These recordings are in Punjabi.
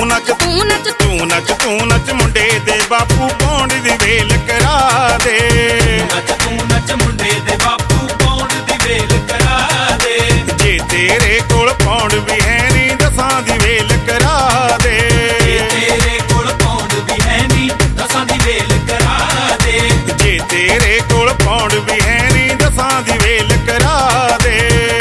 ਨੱਚ ਤੂੰ ਨੱਚ ਤੂੰ ਨੱਚ ਤੂੰ ਨੱਚ ਮੁੰਡੇ ਦੇ ਬਾਪੂ ਪੌਂਡ ਦੀ ਵੇਲ ਕਰਾ ਦੇ ਨੱਚ ਤੂੰ ਨੱਚ ਮੁੰਡੇ ਦੇ ਬਾਪੂ ਪੌਂਡ ਦੀ ਵੇਲ ਕਰਾ ਦੇ ਜੇ ਤੇਰੇ ਕੋਲ ਪੌਂਡ ਵੀ ਹੈ ਨਹੀਂ ਦਸਾਂ ਦੀ ਵੇਲ ਕਰਾ ਦੇ ਜੇ ਤੇਰੇ ਕੋਲ ਪੌਂਡ ਵੀ ਹੈ ਨਹੀਂ ਦਸਾਂ ਦੀ ਵੇਲ ਕਰਾ ਦੇ ਜੇ ਤੇਰੇ ਕੋਲ ਪੌਂਡ ਵੀ ਹੈ ਨਹੀਂ ਦਸਾਂ ਦੀ ਵੇਲ ਕਰਾ ਦੇ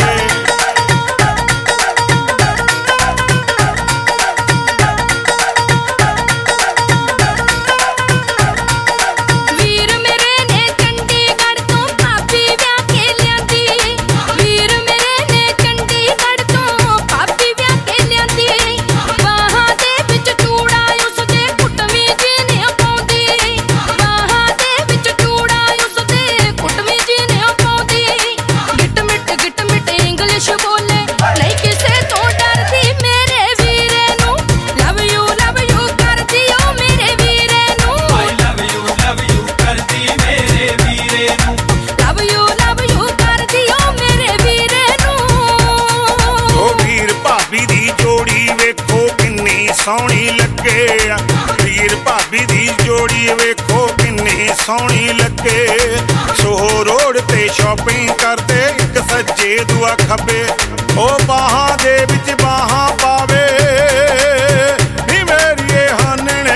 ਸੋਹਣੀ ਲੱਗੇ ਵੀਰ ਭਾਬੀ ਦੀ ਜੋੜੀ ਵੇਖੋ ਕਿੰਨੀ ਸੋਹਣੀ ਲੱਗੇ ਸੋਹ ਰੋਡ ਤੇ ਸ਼ਾਪਿੰਗ ਕਰਦੇ ਇੱਕ ਸੱਜੇ ਦੂਆ ਖੱਬੇ ਉਹ ਬਾਹਾਂ ਦੇ ਵਿੱਚ ਬਾਹਾਂ ਪਾਵੇ ਨੀ ਮੇਰੀਏ ਹਾਨਣੇ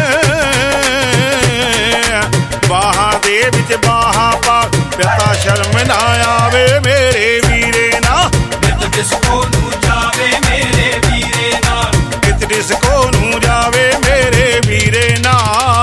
ਬਾਹਾਂ ਦੇ ਵਿੱਚ ਬਾਹਾਂ ਪਾ ਪਿਤਾ ਸ਼ਰਮ ਨਾ ਆਵੇ ਮੇਰੇ ਵੀਰੇ ਨਾ ਨਿਤ ਡਿਸਕੋ ਨੂੰ ਜਾਵੇ ਮੇਰੇ ਵੀਰੇ ਨਾਲ ਡਿਸਕੋ ਨੂੰ ਜਾਵੇ ਮੇਰੇ ਵੀਰੇ ਨਾਲ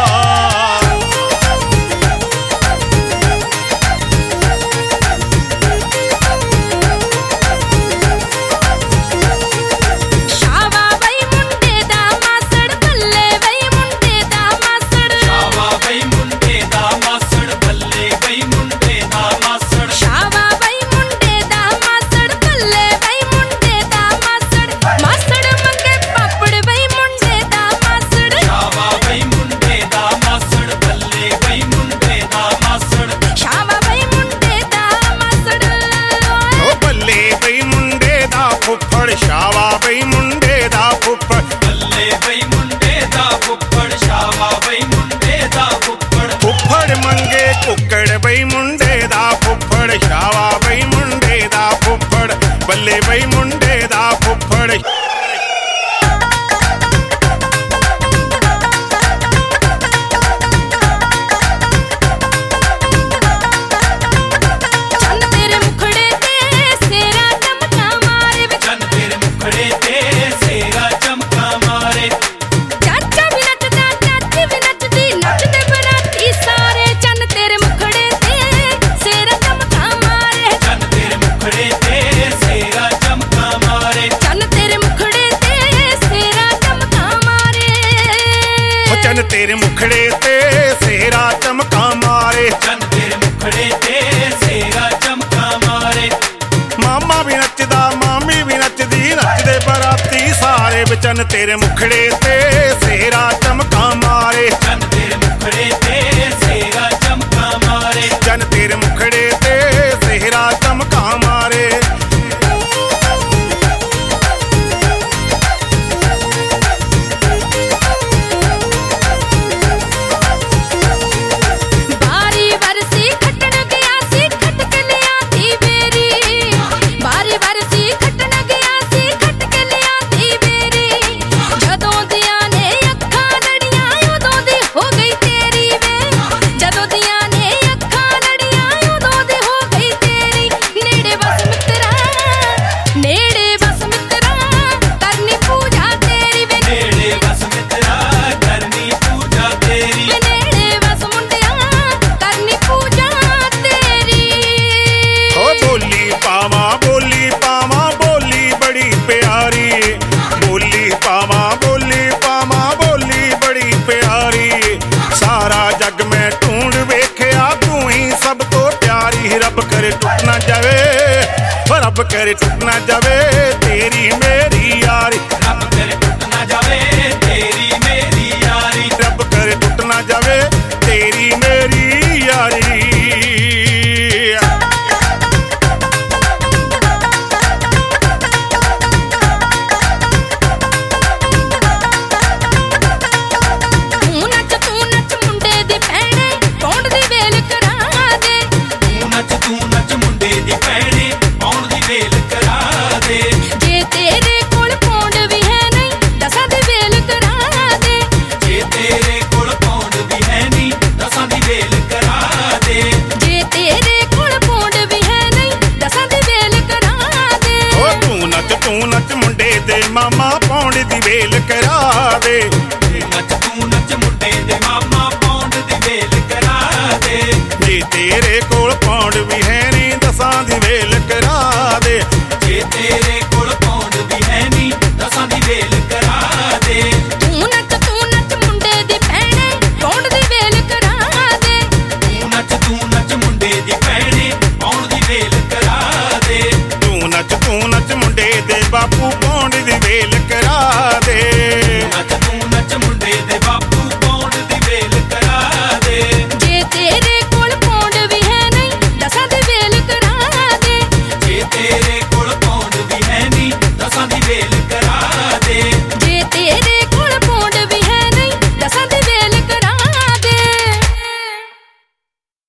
ਸ਼ਾਵਾ ਬਈ ਮੁੰਡੇ ਦਾ ਮਾਸੜ ਬੱਲੇ ਬਈ ਮੁੰਡੇ ਦਾ ਮਾਸੜ ਸ਼ਾਵਾ ਬਈ ਮੁੰਡੇ ਦਾ ਮਾਸੜ ਬੱਲੇ ਬਈ ਮੁੰਡੇ ਦਾ ਮਾਸੜ ਸ਼ਾਵਾ ਬਈ ਮੁੰਡੇ ਦਾ ਮਾਸੜ ਬੱਲੇ ਬਈ ਮੁੰਡੇ ਦਾ ਮਾਸੜ ਮਾਸੜ ਮੰਗੇ ਪਾਪੜ ਬਈ ਮੁੰਡੇ ਦਾ ਮਾਸੜ ਸ਼ਾਵਾ ਬਈ ਮੁੰਡੇ ਦਾ ਮਾਸੜ ਬੱਲੇ ਬਈ ਮੁੰਡੇ ਦਾ ਮਾਸੜ ਸ਼ਾਵਾ ਬਈ ਮੁੰਡੇ ਦਾ ਮਾਸੜ ਉਹ ਬੱਲੇ ਬਈ ਮੁੰਡੇ ਦਾ ਫੁੱਫੜ ਸ਼ਾਵਾ ਬਈ ਮੁੰਡੇ ਦਾ ਫੁੱਫੜ ਬੱਲੇ ਬਈ ਮੁੰਡੇ ਦਾ ਫੁੱਫੜ ਸ਼ਾਵਾ ਬਈ ਮੁੰਡੇ ਦਾ ਫੁੱਫੜ ਫੁੱਫੜ ਮੰਗੇ ਕੁੱਕੜ ਬਈ ਮੁੰਡੇ ਦਾ ਫੁੱਫੜ ਸ਼ਾਵਾ ਬਈ ਮੁੰਡੇ ਦਾ ਫੁੱਫੜ ਬੱਲੇ ਬਈ ਮੁੰਡੇ ਦਾ ਫੁੱਫੜ ਚੰਨ ਤੇਰੇ ਮੁਖੜੇ ਤੇ ਸੇਰਾ ਚਮਕਾ ਮਾਰੇ ਵੇ ਚੰਨ ਤੇਰੇ ਮੁਖੜੇ ਤੇ ਸੇਰਾ ਚਮਕਾ ਮਾਰੇ ਚਾਚਾ ਵੀ ਨੱਚਦਾ ਚਾਚੀ ਵੀ ਨੱਚਦੀ ਨੱਚਦੇ ਬਰਾਤੀ ਸਾਰੇ ਚੰਨ ਤੇਰੇ ਮੁਖੜੇ ਤੇ ਸੇਰਾ ਚਮਕਾ ਮਾਰੇ ਚੰਨ ਤੇਰੇ ਮੁਖੜੇ ਤੇ ਸੇਰਾ ਚਮਕਾ ਮਾਰੇ ਚੰਨ ਤੇਰੇ ਮੁਖੜੇ ਤੇ ਸੇਰਾ ਚਮਕਾ ਮਾਰੇ ਉਹ ਚੰਨ ਤੇਰੇ ਮੁਖੜੇ ਤੇ ਸੇਰਾ ਚਮਕਾ ਮਾਰੇ ਚੰਨ ਤੇਰੇ ਮੁਖੜੇ ਤੇ ਸੇਰਾ ਚਮਕਾ ਮਾਰੇ ਮਾਮਾ ਵੀ ਨੱਚਦਾ ਮਾਮੀ ਵੀ ਨੱਚਦੀ ਨੱਚਦੇ ਬਰਾਤੀ ਸਾਰੇ ਵਿਚਨ ਤੇਰੇ ਮੁਖੜੇ ਤੇ ਸੇਰਾ ਚਮਕਾ ਮਾਰੇ ਚੰਨ ਤੇਰੇ ਮੁਖੜੇ ਤੇ ਸੇਰਾ ਚਮਕਾ ਮਾਰੇ ਚੰਨ ਤੇਰੇ ਮੁਖੜੇ ਤੇ ਸੇਰਾ ਚਮਕਾ ਮਾਰੇ ਬਾਰੀ ਵਰਸੀ ਖੱਟਣ ਗਿਆ ਸੀ ਖੱਟ ਕੇ ਲਿਆਤੀ ਮੇਰੀ ਬਾਰੀ ਵਰਸੀ ਖੱਟਣ ਗਿਆ ਸੀ ਖੱਟ ਕੇ ਲਿਆਤੀ ਮੇਰੀ ਜਦੋਂ ਦੀਆਂ ਨੇ ਅੱਖਾਂ ਲੜੀਆਂ ਉਦੋਂ ਦੀ ਹੋ ਗਈ ਤੇਰੀ ਵੇ ਜਦੋਂ ਦੀਆਂ ਨੇ ਅੱਖਾਂ ਲੜੀਆਂ ਉਦੋਂ ਦੀ ਹੋ ਗਈ ਤੇਰੀ ਨੇੜੇ ਬਸ ਮਿੱਤਰਾ ਕਰਨੀ ਪੂਜਾ ਤੇਰੀ ਵੇ ਨੇੜੇ ਬਸ ਮਿੱਤਰਾ ਕਰਨੀ ਪੂਜਾ ਤੇਰੀ ਨੇੜੇ ਬਸ ਮੁੰਡਿਆ ਕਰਨੀ ਪੂਜਾ ਤੇਰੀ ਓ ਬੋਲੀ ਪਾਵਾਂ ਬੋਲੀ ਬੜੀ ਪਿਆਰੀ ਬੋਲੀ ਪਾਵਾਂ ਬੋਲੀ ਬੜੀ ਪਿਆਰੀ ਸਾਰਾ ਜੱਗ ਮੈਂ ਢੂੰਡ ਵੇਖਿਆ ਤੂੰ ਹੀ ਸਭ ਤੋਂ ਪਿਆਰੀ ਰੱਬ ਕਰੇ ਟੁੱਟ ਨਾ ਜਾਵੇ ਰੱਬ ਕਰੇ ਟੁੱਟ ਨਾ ਜਾਵੇ ਤੇਰੀ ਮੇਰੀ ਯਾਰੀ ਰੱਬ ਕਰੇ ਟੁੱਟ ਨਾ ਜਾਵੇ ਤੇਰੀ ਮੇਰੀ ਯਾਰੀ ਰੱਬ ਕਰੇ ਟੁੱਟ ਨਾ ਜਾਵੇ ਤੇਰੀ ਮੇਰੀ ਯਾਰੀ ਵੇਲ ਕਰਾ ਦੇ। ਨੱਚ ਤੂੰ ਨੱਚ ਮੁੰਡੇ ਦੇ ਮਾਮਾ ਪੌਂਡ ਦੀ ਵੇਲ ਕਰਾ ਦੇ। ਜੇ ਤੇਰੇ ਕੋਲ ਪੌਂਡ ਵੀ ਹੈ ਨੀ 10 ਦੀ ਵੇਲ ਕਰਾ